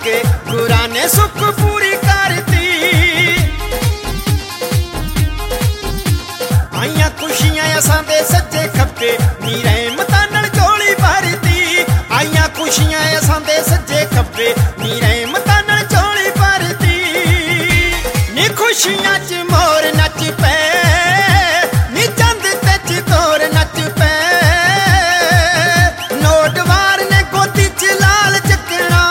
के गुरां ने सुख पूरी करती। आइया खुशियां असां दे सज्जे खब्बे नी रहमतां नाल झोली भरती। आइया खुशियां असां दे सज्जे खब्बे नी रहमतां नाल झोली भरती। नी खुशियां च मोर नच पे नी चंद ते चकोर नच पे। नोटवार ने गोदी च लाल चकना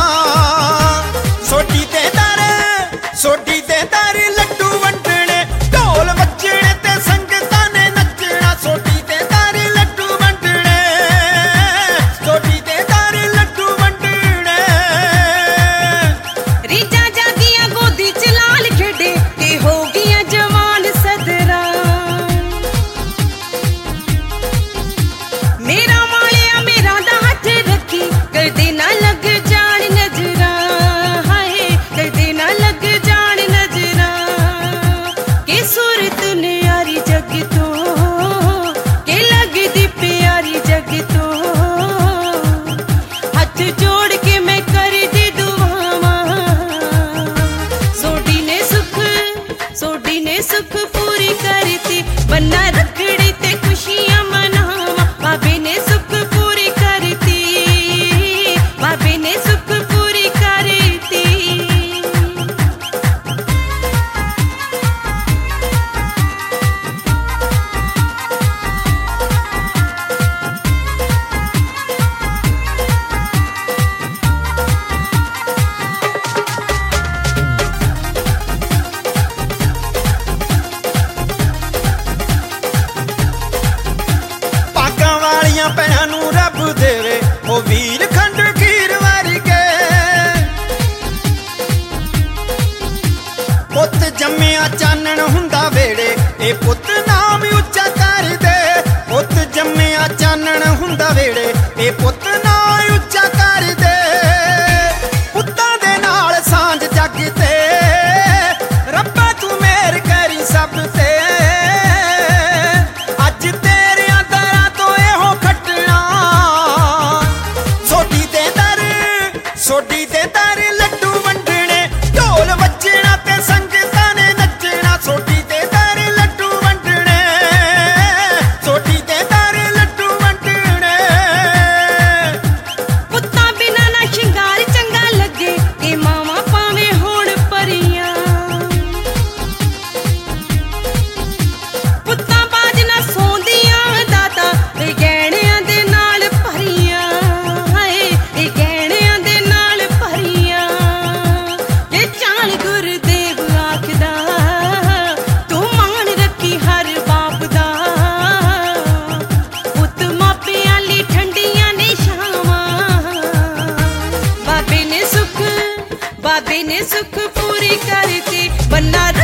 सोडी दे दर लड्डू वंडने ढोल वजने ते संगतां ने नचना। सोडी दे दर लड्डू वंडने सोडी दे दर लड्डू वंडने। रीजा जागियां गोदी च लाल खेडे ते हो गईयां जवान सदरा। मेरा वालिया मेरा दा हथ रखी कदे ना लग जान नजरा। हाय कदे ना लग जान नजरा। के सूरत न्यारी जग तो के लगदी प्यारी जग तो। हाथ जोड़ के मैं कर दी दुआवां। सोडी ने सुख पूरी करती। बन्ना रखड़ी ते खुशियां मनावा। बाबे ने सुख पूरी करती। बाबे ने सुख पूरी करती। पागां वालियां भैणां नूं रब देवे ओ वीर खंड खीर वर्गे। पुੱਤ जम्मिया चानण हुंदा वेड़े ए पुੱਤ नाम ਉੱਚਾ कर दे। पुੱਤ जम्मिया चानण हुंदा वेड़े ए पुੱਤ नाम ਉੱਚਾ कर दे। पुੱਤਾਂ दे नाल सांझ जग ते रब्बा तू मेहर करी सब ते। अज तेरियां दरां तो एहो खटना सोडी दे दर लड्डू वंडने ढोल वजना ते संगतां ने नचना। सोडी दे दर लड्डू वंडने सोडी दे दर लड्डू वंडने। पुत्तां बिना ना शिंगार चंगा लगे के मावां पावे होण परियां। पुत्तां बाज ना सौंदियां दाता ते गहणियां दे नाल भरियां। हाय ए गहणियां दे नाल भरियां। के चाल गुरदेव आखदा तू मान रखी हर बाप दा। पुत्त मापियां लई ठंडियां ने छावां। बाबे ने सुख पूरी करती। बन्ना